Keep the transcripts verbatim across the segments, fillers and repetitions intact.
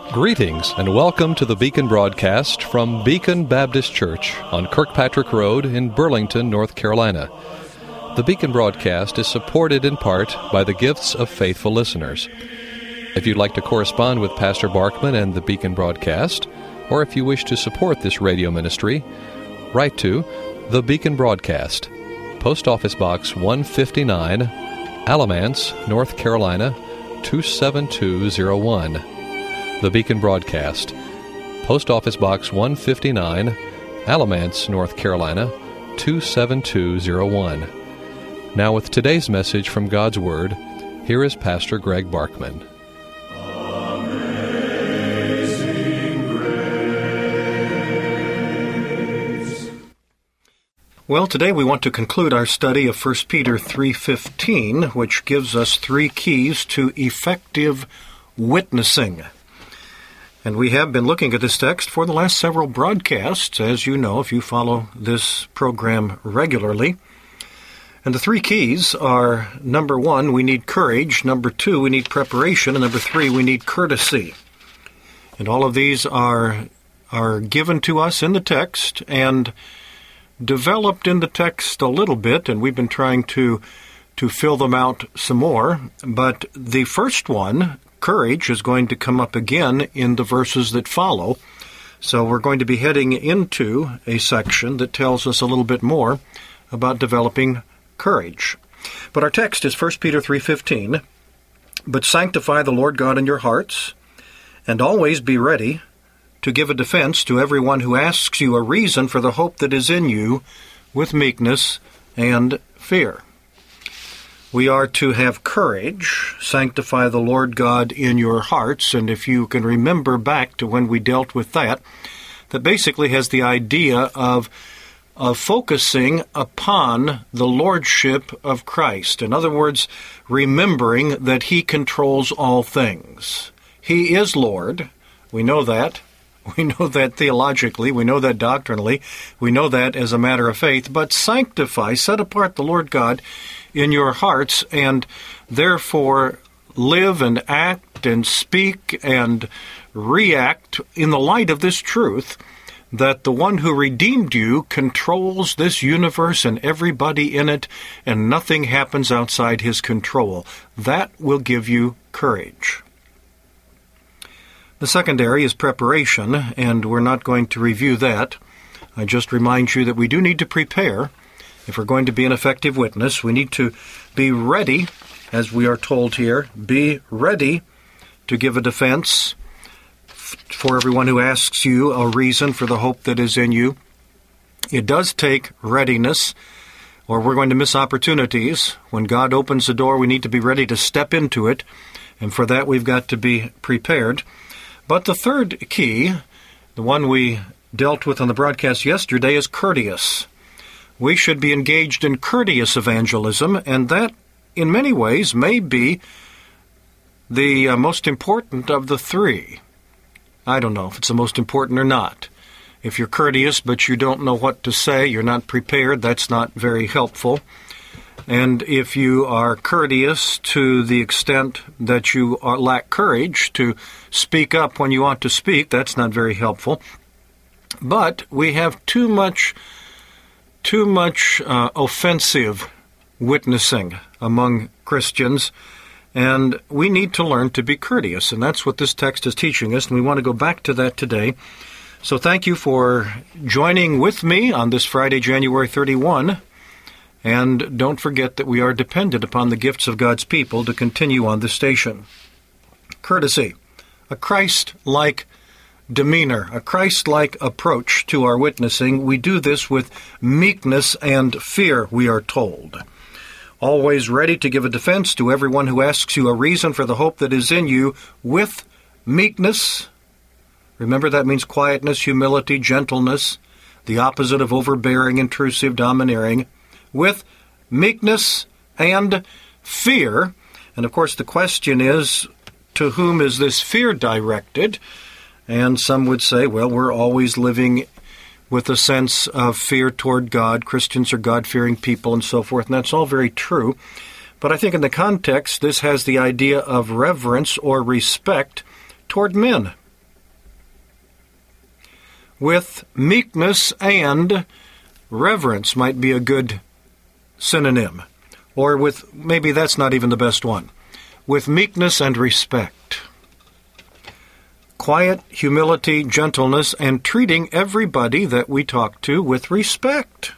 Greetings and welcome to the Beacon broadcast from Beacon Baptist Church on Kirkpatrick Road in Burlington, North Carolina. The Beacon broadcast is supported in part by the gifts of faithful listeners. If you'd like to correspond with Pastor Barkman and the Beacon broadcast, or if you wish to support this radio ministry, write to The Beacon Broadcast, Post Office Box one fifty-nine, Alamance, North Carolina, two seven two zero one. The Beacon Broadcast, Post Office Box one fifty-nine, Alamance, North Carolina, two seven two zero one. Now with today's message from God's Word, here is Pastor Greg Barkman. Well, today we want to conclude our study of First Peter three fifteen, which gives us three keys to effective witnessing. And we have been looking at this text for the last several broadcasts, as you know, if you follow this program regularly. And the three keys are, number one, we need courage, number two, we need preparation, and number three, we need courtesy. And all of these are, are given to us in the text and developed in the text a little bit, and we've been trying to, to fill them out some more. But the first one, courage, is going to come up again in the verses that follow. So we're going to be heading into a section that tells us a little bit more about developing courage. But our text is First Peter three fifteen. But sanctify the Lord God in your hearts, and always be ready to give a defense to everyone who asks you a reason for the hope that is in you with meekness and fear. We are to have courage, sanctify the Lord God in your hearts, and if you can remember back to when we dealt with that, that basically has the idea of, of focusing upon the lordship of Christ. In other words, remembering that He controls all things. He is Lord. We know that. We know that theologically, we know that doctrinally, we know that as a matter of faith, but sanctify, set apart the Lord God in your hearts, and therefore live and act and speak and react in the light of this truth, that the one who redeemed you controls this universe and everybody in it, and nothing happens outside His control. That will give you courage. The second area is preparation, and we're not going to review that. I just remind you that we do need to prepare. If we're going to be an effective witness, we need to be ready, as we are told here, be ready to give a defense for everyone who asks you a reason for the hope that is in you. It does take readiness, or we're going to miss opportunities. When God opens the door, we need to be ready to step into it, and for that we've got to be prepared. But the third key, the one we dealt with on the broadcast yesterday, is courteous. We should be engaged in courteous evangelism, and that, in many ways, may be the uh, most important of the three. I don't know if it's the most important or not. If you're courteous but you don't know what to say, you're not prepared, that's not very helpful. And if you are courteous to the extent that you are, lack courage to speak up when you ought to speak, that's not very helpful. But we have too much, too much uh, offensive witnessing among Christians, and we need to learn to be courteous, and that's what this text is teaching us, and we want to go back to that today. So thank you for joining with me on this Friday, January thirty-first. And don't forget that we are dependent upon the gifts of God's people to continue on this station. Courtesy, a Christ-like demeanor, a Christ-like approach to our witnessing. We do this with meekness and fear, we are told. Always ready to give a defense to everyone who asks you a reason for the hope that is in you with meekness. Remember, that means quietness, humility, gentleness, the opposite of overbearing, intrusive, domineering. With meekness and fear. And of course the question is, to whom is this fear directed? And some would say, well, we're always living with a sense of fear toward God. Christians are God-fearing people and so forth, and that's all very true. But I think in the context, this has the idea of reverence or respect toward men. with meekness and reverence might be a good synonym. Or with, maybe that's not even the best one. With meekness and respect. Quiet, humility, gentleness, and treating everybody that we talk to with respect.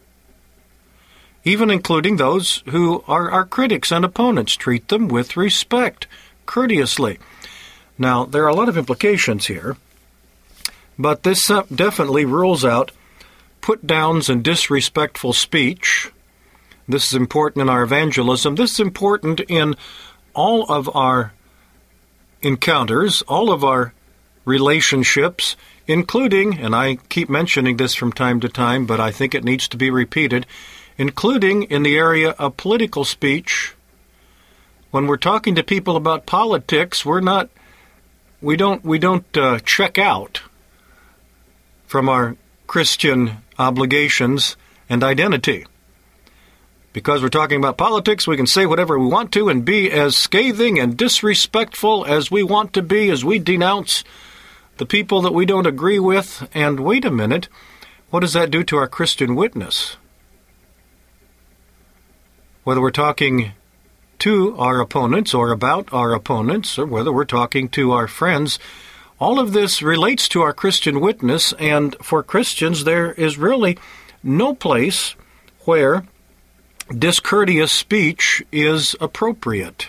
Even including those who are our critics and opponents. Treat them with respect, courteously. Now, there are a lot of implications here, but this definitely rules out put-downs and disrespectful speech. This is important in our evangelism. This is important in all of our encounters, all of our relationships, including, and I keep mentioning this from time to time, but I think it needs to be repeated, including in the area of political speech. When we're talking to people about politics, we're not, we don't, we don't uh, check out from our Christian obligations and identity. Because we're talking about politics, we can say whatever we want to and be as scathing and disrespectful as we want to be as we denounce the people that we don't agree with. And wait a minute, what does that do to our Christian witness? Whether we're talking to our opponents or about our opponents, or whether we're talking to our friends, all of this relates to our Christian witness, and for Christians there is really no place where discourteous speech is appropriate.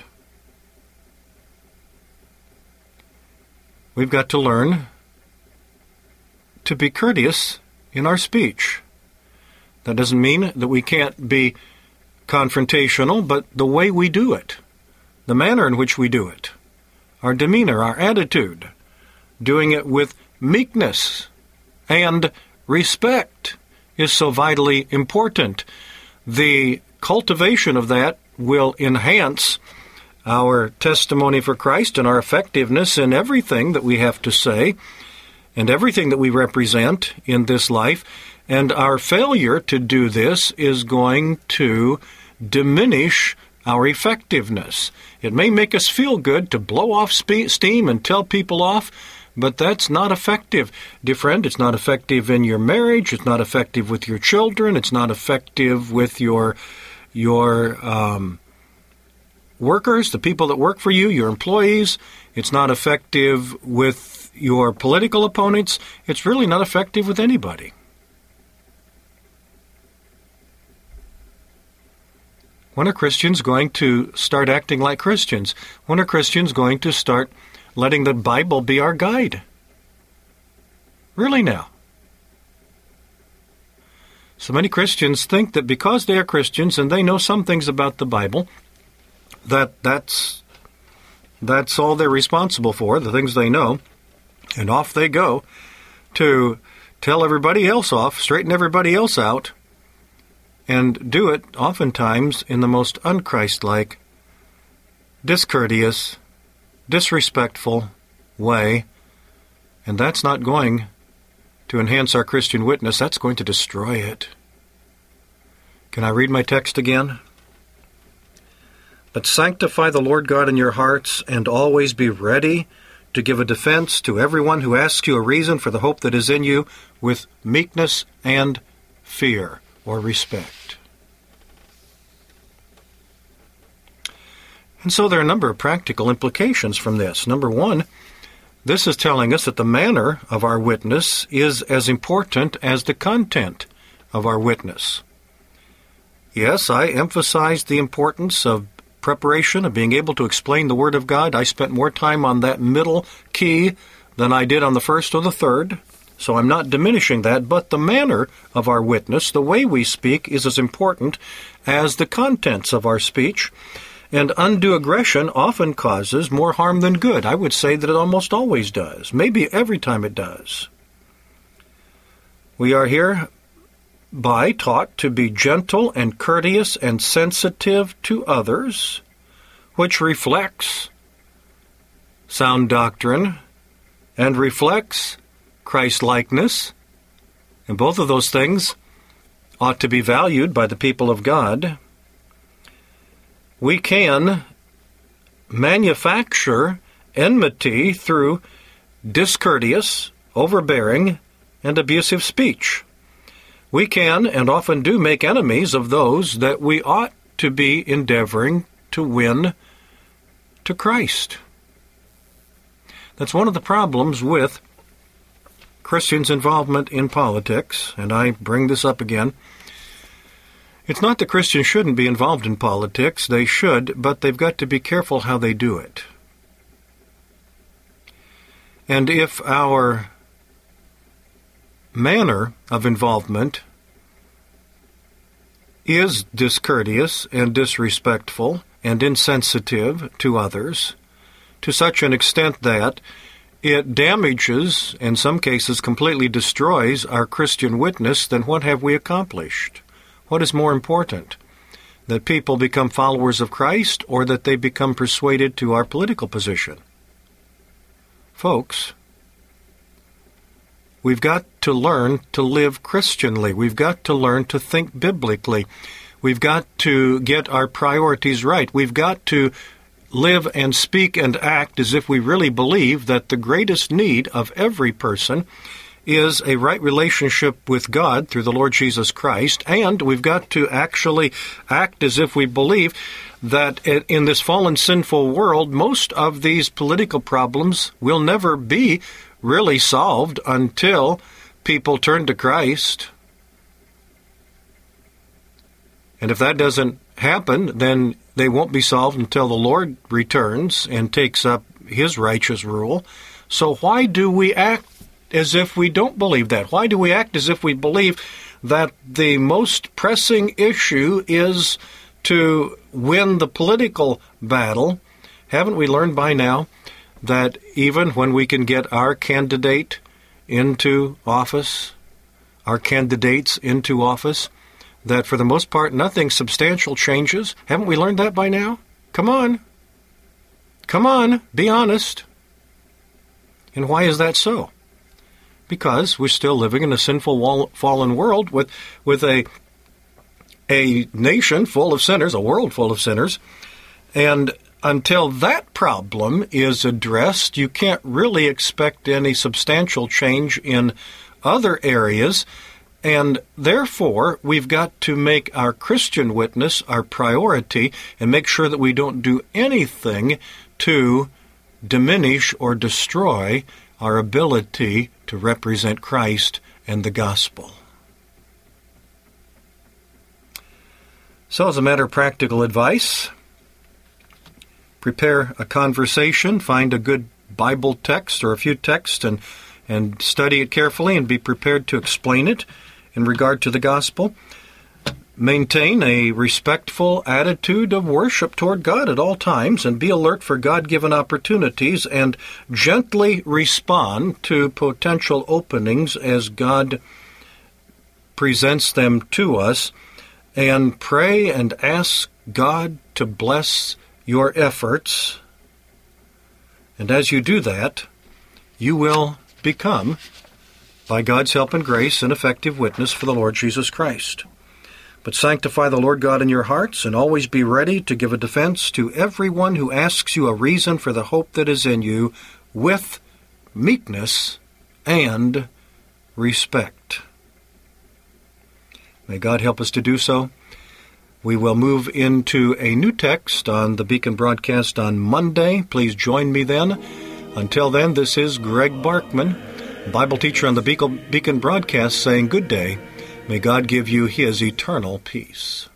We've got to learn to be courteous in our speech. That doesn't mean that we can't be confrontational, but the way we do it, the manner in which we do it, our demeanor, our attitude, doing it with meekness and respect is so vitally important. The cultivation of that will enhance our testimony for Christ and our effectiveness in everything that we have to say and everything that we represent in this life. And our failure to do this is going to diminish our effectiveness. It may make us feel good to blow off spe- steam and tell people off, but that's not effective. Dear friend, it's not effective in your marriage. It's not effective with your children. It's not effective with your your um, workers, the people that work for you, your employees. It's not effective with your political opponents. It's really not effective with anybody. When are Christians going to start acting like Christians? When are Christians going to start letting the Bible be our guide? Really now. So many Christians think that because they are Christians and they know some things about the Bible, that that's, that's all they're responsible for, the things they know, and off they go to tell everybody else off, straighten everybody else out, and do it oftentimes in the most unchristlike, discourteous, disrespectful way, and that's not going to enhance our Christian witness. That's going to destroy it. Can I read my text again? But sanctify the Lord God in your hearts, and always be ready to give a defense to everyone who asks you a reason for the hope that is in you, with meekness and fear or respect. And so there are a number of practical implications from this. Number one, this is telling us that the manner of our witness is as important as the content of our witness. Yes, I emphasized the importance of preparation, of being able to explain the Word of God. I spent more time on that middle key than I did on the first or the third, so I'm not diminishing that, but the manner of our witness, the way we speak, is as important as the contents of our speech. And undue aggression often causes more harm than good. I would say that it almost always does, maybe every time it does. We are here by taught to be gentle and courteous and sensitive to others, which reflects sound doctrine and reflects Christ-likeness. And both of those things ought to be valued by the people of God. We can manufacture enmity through discourteous, overbearing, and abusive speech. We can and often do make enemies of those that we ought to be endeavoring to win to Christ. That's one of the problems with Christians' involvement in politics, and I bring this up again. It's not that Christians shouldn't be involved in politics. They should, but they've got to be careful how they do it. And if our manner of involvement is discourteous and disrespectful and insensitive to others, to such an extent that it damages, in some cases completely destroys, our Christian witness, then what have we accomplished? What is more important? That people become followers of Christ, or that they become persuaded to our political position? Folks, we've got to learn to live Christianly. We've got to learn to think biblically. We've got to get our priorities right. We've got to live and speak and act as if we really believe that the greatest need of every person is a right relationship with God through the Lord Jesus Christ, and we've got to actually act as if we believe that in this fallen, sinful world, most of these political problems will never be really solved until people turn to Christ. And if that doesn't happen, then they won't be solved until the Lord returns and takes up His righteous rule. So why do we act as if we don't believe that? Why do we act as if we believe that the most pressing issue is to win the political battle? Haven't we learned by now that even when we can get our candidate into office, our candidates into office, that for the most part nothing substantial changes? Haven't we learned that by now? Come on. Come on, be honest. And why is that so? Because we're still living in a sinful, fallen world with with a a nation full of sinners, a world full of sinners. And until that problem is addressed, you can't really expect any substantial change in other areas. And therefore, we've got to make our Christian witness our priority and make sure that we don't do anything to diminish or destroy our ability to represent Christ and the gospel. So as a matter of practical advice, prepare a conversation, find a good Bible text or a few texts and, and study it carefully and be prepared to explain it in regard to the gospel. Maintain a respectful attitude of worship toward God at all times and be alert for God-given opportunities and gently respond to potential openings as God presents them to us, and pray and ask God to bless your efforts. And as you do that, you will become, by God's help and grace, an effective witness for the Lord Jesus Christ. But sanctify the Lord God in your hearts, and always be ready to give a defense to everyone who asks you a reason for the hope that is in you, with meekness and respect. May God help us to do so. We will move into a new text on the Beacon broadcast on Monday. Please join me then. Until then, this is Greg Barkman, Bible teacher on the Beacon broadcast, saying good day. May God give you His eternal peace.